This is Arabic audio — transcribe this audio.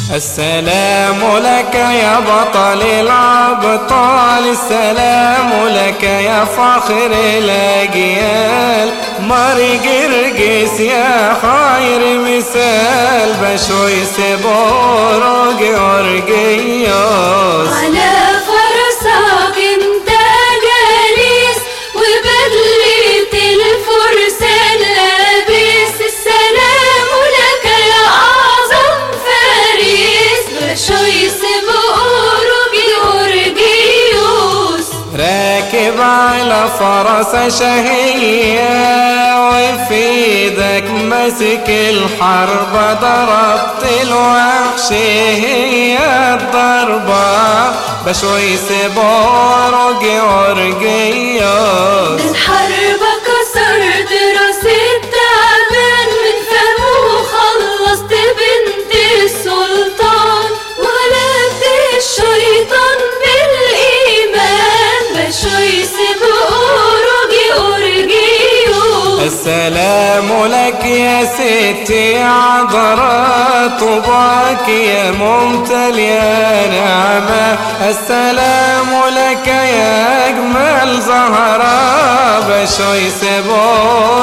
السلام لك يا بطل الأبطال، السلام لك يا فخر الأجيال، ماري قرقس يا خير مثال، بشوي سبورق ورقيوس. على فرسك انت جالس وبدلة الفرسان لابس، السلام لك يا أعظم فارس، بشوي سبورق ورقيوس. راكب على فرس شهية وفي ايدك مسك الحرب، ضربت الوحش هي الضربة، بشوي سبورق ورقيوس. من حربك كسرت راس التعبان، من فمه خلصت بنت السلطان، وغلبت الشيطان بالإيمان، بشوي سبورق ورقيوس. السلام لك يا ستي عذراء، طوباك يا ممتلئة نعمة، السلام لك يا أجمل زهراء، بشوي سبورق